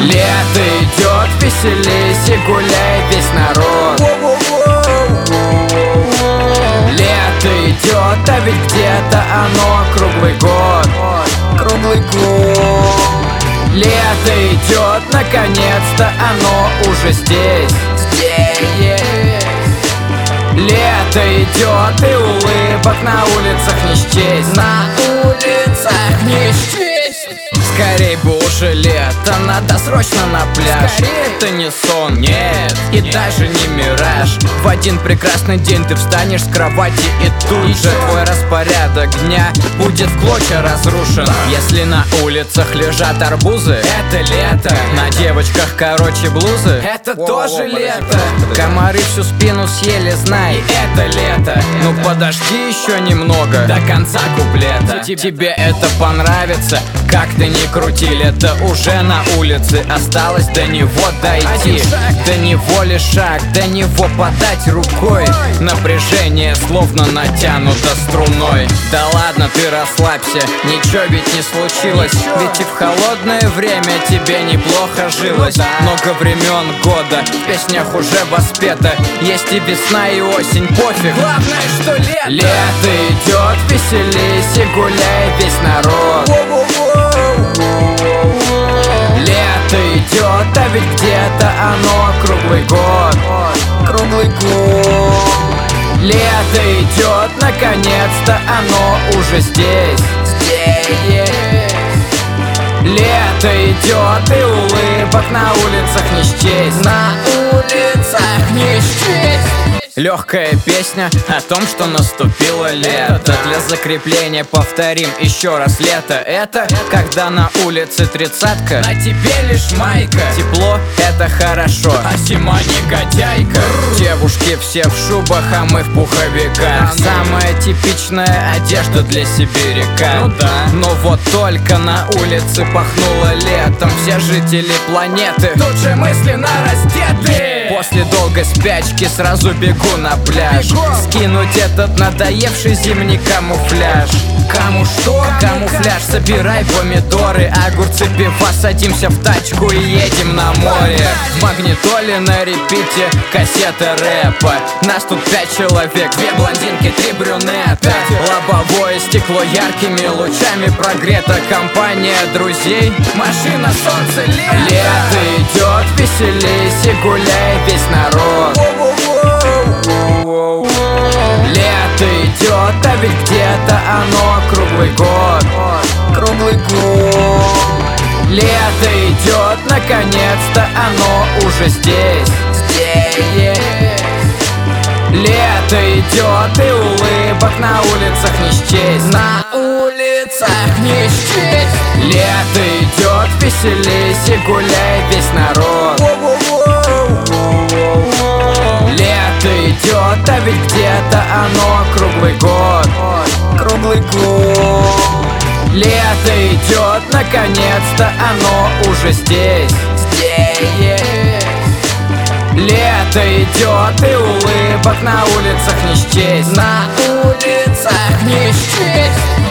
Лето идет, веселись и гуляй весь народ. Лето идет, а ведь где-то оно круглый год. Круглый год. Лето идет, наконец-то оно уже здесь. Здесь. Лето идет, и улыбок на улицах не счесть. На улицах не счесть. Скорей бы уже лето, надо срочно на пляж. Скорее, это не сон, нет, и даже не мираж. В один прекрасный день ты встанешь с кровати, и тут же твой распорядок дня будет в клочья разрушен. Если на улицах лежат арбузы, это лето. На девочках короче блузы, это тоже лето. Комары всю спину съели, знай, это лето. Ну подожди еще немного до конца куплета. Тебе это понравится, как ты ни крути, лето уже на улице. Осталось до него дойти, до него лишь шаг, до него подать рукой. Напряжение словно натянуто струной. Да ладно, ты расслабься, ничего ведь не случилось. Ведь и в холодное время тебе неплохо жилось. Много времен года, в песнях уже воспето. Есть и весна, и осень, пофиг, главное, что лето. Лето идет, веселись и гуляй весь народ. Лето идет, а ведь где-то оно круглый год. Круглый год. Лето идет, наконец-то оно уже здесь. Здесь. Лето идет, и улыбок на улицах не счесть. На улицах не счесть. Легкая песня о том, что наступило лето. Для закрепления повторим еще раз. Лето — это когда на улице тридцатка, на тебе лишь майка. Тепло — это хорошо, а зима негодяйка. Девушки все в шубах, а мы в пуховиках. Самая типичная одежда для сибиряка. Но вот только на улице пахнуло летом. Все жители планеты тут же мысленно раздеты. После долгой спячки сразу бегу на пляж. Скинуть этот надоевший зимний камуфляж. Кому что? Камуфляж, собирай помидоры, огурцы, пива, садимся в тачку и едем на море. В магнитоле на репите кассета рэпа. Нас тут 5 человек, 2 блондинки, 3 брюнета. Лобовое стекло яркими лучами прогрето. Компания друзей, машина, солнце, лето. Лето идет, веселись и гуляй весь народ. Лето идет, а ведь где-то оно круглый год. Круглый год. Лето идет, наконец-то оно уже здесь. Здесь. Лето идет, и улыбок на улицах не счесть. На улицах не счесть. Лето идет, веселись и гуляй весь народ. Лето идет, а ведь где-то оно круглый год. Круглый год. Лето идет, наконец-то оно уже здесь. Здесь. Лето идет, и улыбок на улицах не счесть. На улицах не счесть.